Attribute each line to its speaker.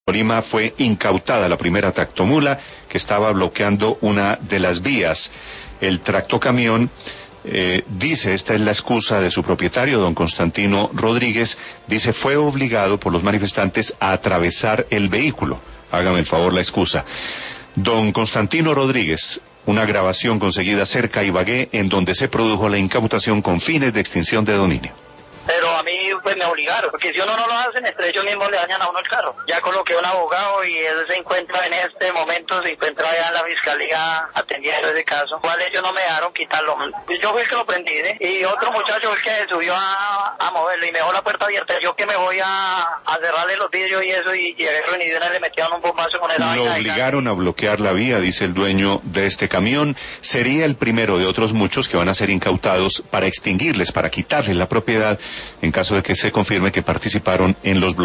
Speaker 1: Tolima fue incautada la primera tractomula que estaba bloqueando una de las vías. El tractocamión, dice, esta es la excusa de su propietario, don Constantino Rodríguez, dice, fue obligado por los manifestantes a atravesar el vehículo. Hágame el favor la excusa. Don Constantino Rodríguez, una grabación conseguida cerca a Ibagué en donde se produjo la incautación con fines de extinción de dominio.
Speaker 2: Pero a mí pues me obligaron, porque si uno no lo hacen, entre ellos mismos le dañan a uno el carro. Ya coloqué un abogado y él se encuentra en este momento, se encuentra allá en la fiscalía atendiendo ese caso. Cual ellos no me dejaron quitarlo. Yo fui el que lo prendí, ¿eh? Y otro muchacho fue el que subió a moverlo y me dejó la puerta abierta. Yo que me voy a cerrarle los vidrios y eso, y llegué y le metieron un bombazo con esa vaina.
Speaker 1: Lo obligaron a bloquear la vía, dice el dueño de este camión. Sería el primero de otros muchos que van a ser incautados para extinguirles, para quitarles la propiedad en caso de que se confirme que participaron en los bloqueos.